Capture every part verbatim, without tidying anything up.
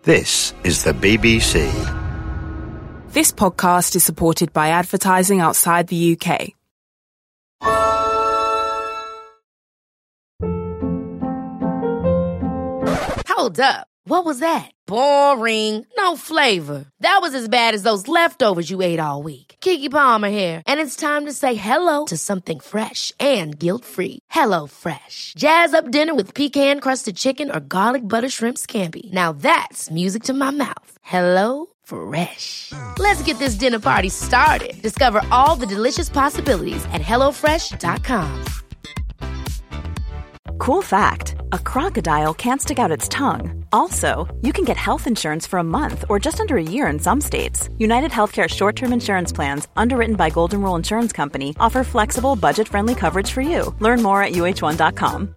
This is the B B C. This podcast is supported by advertising outside the U K. Hold up. What was that? Boring. No flavor. That was as bad as those leftovers you ate all week. Keke Palmer here, and it's time to say hello to something fresh and guilt-free. Hello Fresh. Jazz up dinner with pecan-crusted chicken or garlic butter shrimp scampi. Now that's music to my mouth. Hello Fresh. Let's get this dinner party started. Discover all the delicious possibilities at hello fresh dot com. Cool fact, a crocodile can't stick out its tongue. Also, you can get health insurance for a month or just under a year in some states. United Healthcare short-term insurance plans, underwritten by Golden Rule Insurance Company, offer flexible, budget-friendly coverage for you. Learn more at U H one dot com.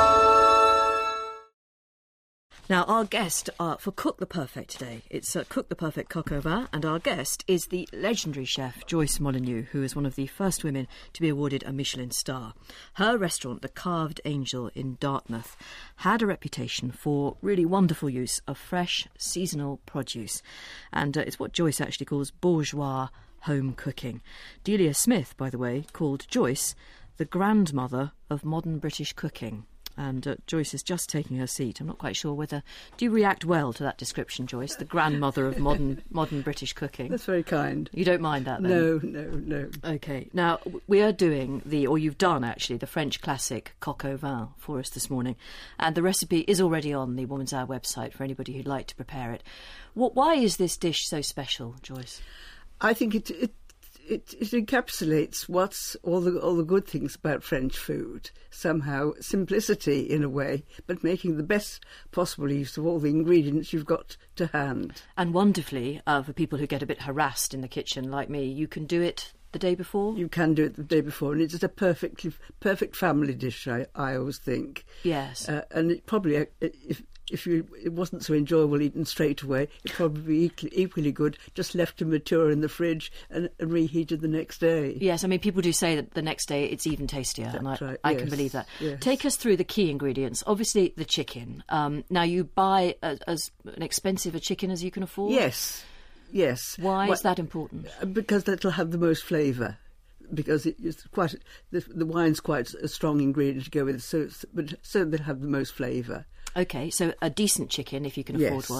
Now, our guest uh, for Cook the Perfect today, it's uh, Cook the Perfect Coq au vin, and our guest is the legendary chef Joyce Molyneux, who is one of the first women to be awarded a Michelin star. Her restaurant, The Carved Angel in Dartmouth, had a reputation for really wonderful use of fresh, seasonal produce, and uh, it's what Joyce actually calls bourgeois home cooking. Delia Smith, by the way, called Joyce the grandmother of modern British cooking. And uh, Joyce is just taking her seat. I'm not quite sure whether... Do you react well to that description, Joyce? The grandmother of modern modern British cooking. That's very kind. You don't mind that, then? No, no, no. OK. Now, we are doing the... Or you've done, actually, the French classic coq au vin for us this morning. And the recipe is already on the Woman's Hour website for anybody who'd like to prepare it. What, why is this dish so special, Joyce? I think it... it It, it encapsulates what's all the all the good things about French food. Somehow simplicity in a way, but making the best possible use of all the ingredients you've got to hand. And wonderfully, uh, for people who get a bit harassed in the kitchen like me, you can do it the day before. You can do it the day before, and it's a perfectly perfect family dish. I, I always think. Yes, uh, and it probably uh, if. If you, it wasn't so enjoyable eating straight away, it'd probably be equally, equally good just left to mature in the fridge and, and reheated the next day. Yes, I mean, people do say that the next day it's even tastier, That's and I, right. I yes. can believe that. Yes. Take us through the key ingredients. Obviously, the chicken. Um, now, you buy a, as an expensive a chicken as you can afford? Yes, yes. Why well, is that important? Because that'll have the most flavour. Because it, it's quite the, the wine's quite a strong ingredient to go with, so it's, but so they'll have the most flavour. Okay, so a decent chicken if you can afford yes. one,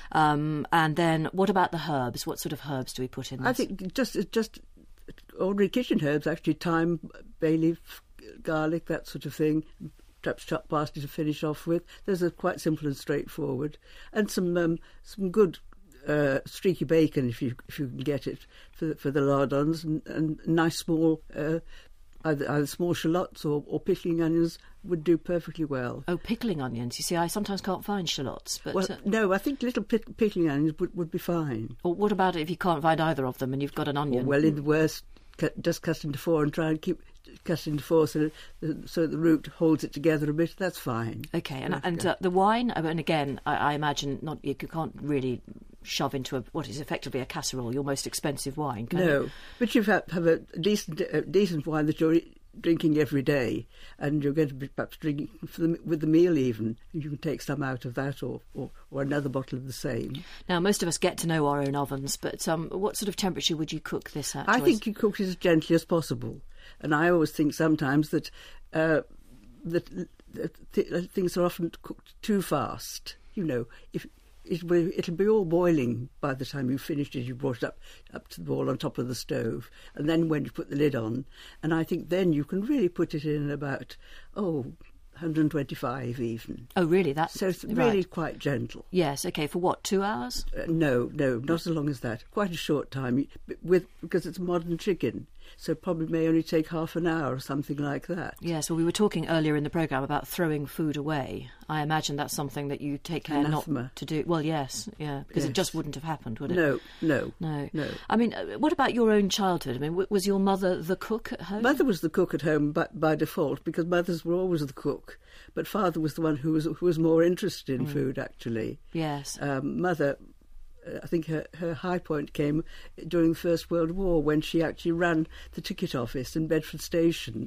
um, and then what about the herbs? What sort of herbs do we put in this? I think just just ordinary kitchen herbs, actually, thyme, bay leaf, garlic, that sort of thing. Perhaps chopped parsley to finish off with. Those are quite simple and straightforward, and some um, some good. Uh, streaky bacon, if you if you can get it, for for the lardons, and, and nice small uh, either, either small shallots or, or pickling onions would do perfectly well. Oh, pickling onions! You see, I sometimes can't find shallots, but well, uh, no, I think little pick, pickling onions would, would be fine. Or what about if you can't find either of them and you've got an onion? Well, in the worst, cut, just cut into four and try and keep cut into four so that, so the root holds it together a bit. That's fine. Okay, and and uh, the wine, and again, I, I imagine not you can't really shove into a, what is effectively a casserole your most expensive wine, can no, you? But you have, have a decent a decent wine that you're drinking every day, and you're going to be perhaps drinking for the, with the meal even. You can take some out of that, or, or, or another bottle of the same. Now, most of us get to know our own ovens, but um, what sort of temperature would you cook this at, I Joyce? think you cook it as gently as possible, and I always think sometimes that uh, that, that th- things are often cooked too fast. You know, if It will, it'll be all boiling by the time you've finished it. You brought it up up to the boil on top of the stove, and then when you put the lid on, and I think then you can really put it in about oh one hundred twenty-five even. Oh, really? That's so it's really right. quite gentle. Yes. Okay. For what? Two hours? Uh, no, no, not as long as that. Quite a short time, with because it's modern chicken. So it probably may only take half an hour or something like that. Yes, well, we were talking earlier in the programme about throwing food away. I imagine that's something that you take care Anathema. not to do. Well, yes, yeah, because Yes. it just wouldn't have happened, would it? No, no, No. no. I mean, uh, what about your own childhood? I mean, w- was your mother the cook at home? Mother was the cook at home by, by default, because mothers were always the cook. But father was the one who was who was more interested in Mm. food, actually. Yes. Um, mother, uh, I think her, her high point came during the First World War, when she actually ran the ticket office in Bedford Station,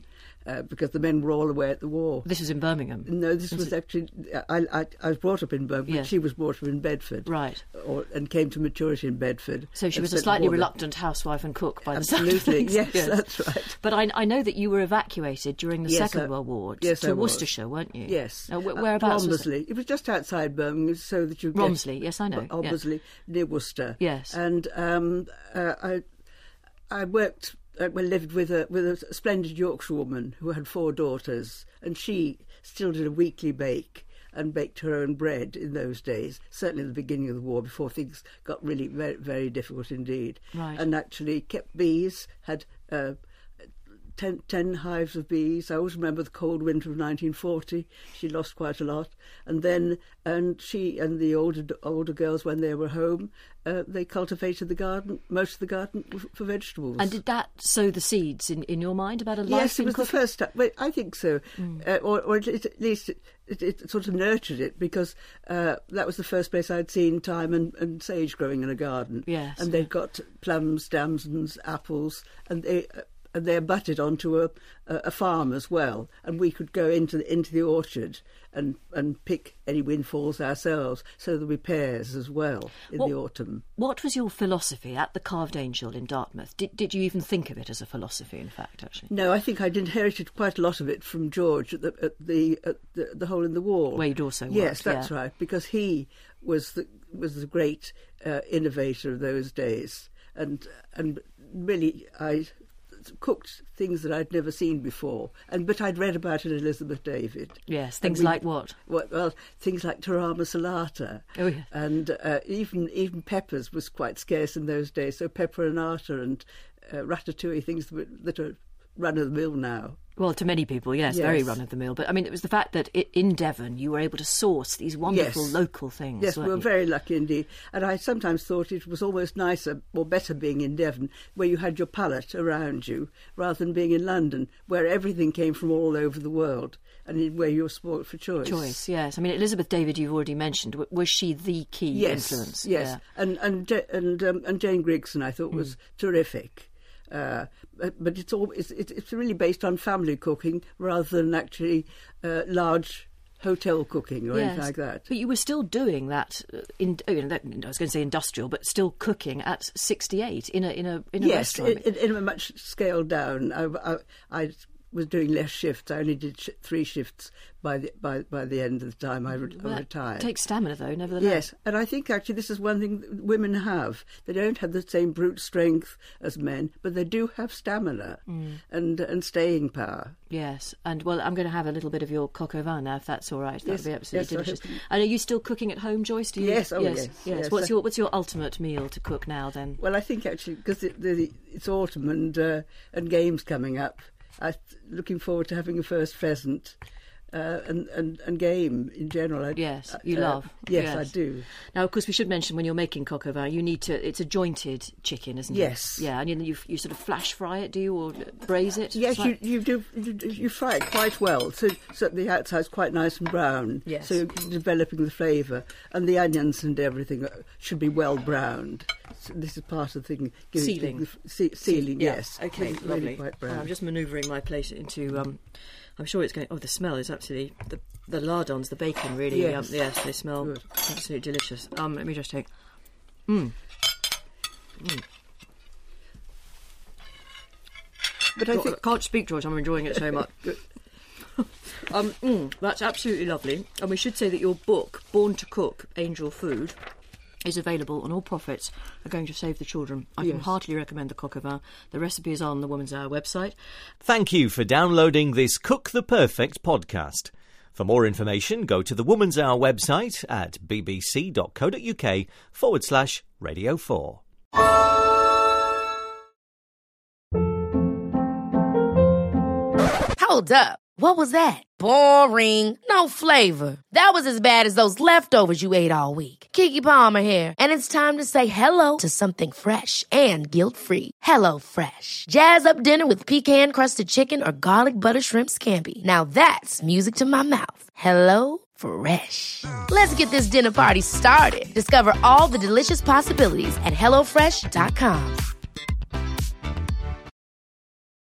uh, because the men were all away at the war. This was in Birmingham? No, this was actually... I, I, I was brought up in Birmingham. Yes. She was brought up in Bedford. Right. Or, and came to maturity in Bedford. So she was a slightly reluctant housewife and cook by the sound of Absolutely, things. yes, yes, that's right. But I, I know that you were evacuated during the Yes, Second I- World War yes, to I was. Worcestershire, weren't you? Yes. Uh, wh- Uh, whereabouts was it? Romsley. It was just outside Birmingham, so that you get... Romsley, yes, I know. yeah. Obviously, near Worcester. Yes. And um, uh, I, I worked... I lived with a with a splendid Yorkshire woman who had four daughters, and she still did a weekly bake and baked her own bread in those days, certainly at the beginning of the war, before things got really very, very difficult indeed. Right. And actually kept bees, had uh, ten, ten hives of bees. I always remember the cold winter of nineteen forty. She lost quite a lot. And then, and she and the older older girls, when they were home, uh, they cultivated the garden, most of the garden f- for vegetables. And did that sow the seeds in, in your mind about a life Yes, it in was cooking? the first time. Well, I think so, Mm. uh, or, or at least, at least it, it, it sort of nurtured it, because uh, that was the first place I'd seen thyme and, and sage growing in a garden. Yes, and they'd got plums, damsons, apples, and they uh, and they abutted onto a, a, a farm as well. And we could go into the, into the orchard and and pick any windfalls ourselves. So there'd be pears as well in What- the autumn. What was your philosophy at the Carved Angel in Dartmouth? Did, did you even think of it as a philosophy, in fact, actually? No, I think I'd inherited quite a lot of it from George at the at the, at the, the Hole in the Wall. Where you'd also worked, Yes, that's yeah. right, because he was the was the great uh, innovator of those days, and and really I cooked things that I'd never seen before, and but I'd read about it in Elizabeth David. Yes, And things we- like what? Well, well, things like tarama salata. Oh, yeah. And uh, even even peppers was quite scarce in those days, so pepperonata and uh, ratatouille, things that, were, that are run of the mill now. Well, to many people, yes, very Yes. run-of-the-mill. But, I mean, it was the fact that i in Devon you were able to source these wonderful Yes. local things, Yes, we weren't were you? very lucky indeed. And I sometimes thought it was almost nicer or better being in Devon, where you had your palate around you, rather than being in London, where everything came from all over the world, and in- where you were spoilt for choice. Choice, yes. I mean, Elizabeth David, you've already mentioned. W- Was she the key Yes, influence? yes. Yeah. And and Ja- and um, and Jane Grigson, I thought, was terrific. Uh, but, but it's all it's, it's it's really based on family cooking rather than actually uh, large hotel cooking or anything Yes. like that. But you were still doing that, uh, in, oh, you know, that, I was going to say industrial, but still cooking at sixty-eight in a in a in a Yes, restaurant. in, in, in a much scaled down. I, I, I was doing less shifts. I only did sh- three shifts by the by by the end of the time I, re- I Well, retired. Takes stamina, though, nevertheless. Yes, and I think actually this is one thing that women have. They don't have the same brute strength as men, but they do have stamina Mm. and and staying power. Yes, and well, I'm going to have a little bit of your coq au vin now, if that's all right. That Yes, would be absolutely yes, I delicious. hope- And are you still cooking at home, Joyce? Do you? Yes, oh, yes, yes, yes. yes. What's your What's your ultimate meal to cook now, then? Well, I think actually because it, the, it's autumn and uh, and games coming up, I'm looking forward to having a first pheasant. Uh, and, and, and game in general. I, Yes, you uh, love. Yes, Yes. I do. Now, of course, we should mention when you're making coq au vin, you need to. It's a jointed chicken, isn't it? Yes. Yeah, and you you, you sort of flash fry it, do you, or braise it? Yes, It's like- you, you do. You, you fry it quite well, so so the outside's quite nice and brown. Yes. So you're developing the flavour, and the onions and everything should be well browned. So this is part of the thing. giving- Sealing. the- se- sealing, Yeah, yes. Okay, Really- lovely. Really quite brown. I'm just manoeuvring my plate into. Um, I'm sure it's going. Oh, the smell is absolutely the the lardons, the bacon. Really, Yes. um, yes, they smell Good. absolutely delicious. Um, let me just take. Mm. But I I think can't speak, George. I'm enjoying it so much. um, mm, that's absolutely lovely. And we should say that your book, Born to Cook, Angel Food, is available, and all profits are going to save the children. I can Yes. heartily recommend the coq au vin. The recipe is on the Woman's Hour website. Thank you for downloading this Cook the Perfect podcast. For more information, go to the Woman's Hour website at bbc.co.uk forward slash Radio four. Hold up. What was that? Boring. No flavor. That was as bad as those leftovers you ate all week. Keke Palmer here, and it's time to say hello to something fresh and guilt-free. Hello Fresh. Jazz up dinner with pecan-crusted chicken or garlic butter shrimp scampi. Now that's music to my mouth. Hello Fresh. Let's get this dinner party started. Discover all the delicious possibilities at hello fresh dot com.